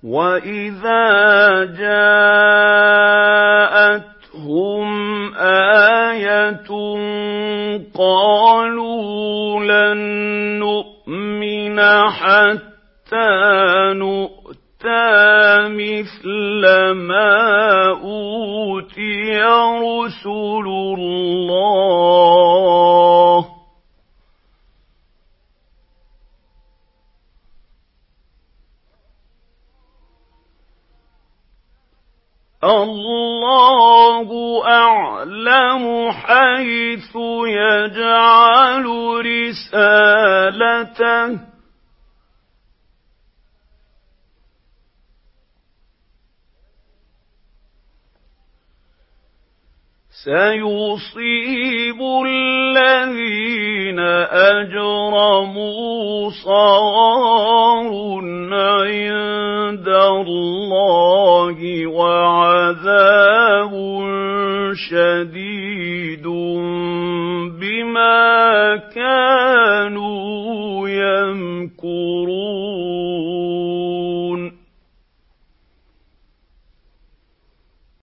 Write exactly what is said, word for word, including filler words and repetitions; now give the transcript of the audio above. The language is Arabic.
وَإِذَا جَاءَتْهُمْ آيَةٌ قَالُوا لَن نُّؤْمِنَ حَتَّىٰ نُؤْتَىٰ مِثْلَ مَا أُوتِيَ رُسُلُ اللَّهِ ۘ اللَّهُ أَعْلَمُ حَيْثُ يَجْعَلُ رِسَالَتَهُ ۗ سَيُصِيبُ الَّذِينَ أَجْرَمُوا صَغَارٌ عِندَ اللَّهِ وَعَذَابٌ شَدِيدٌ بِمَا كَانُوا يَمْكُرُونَ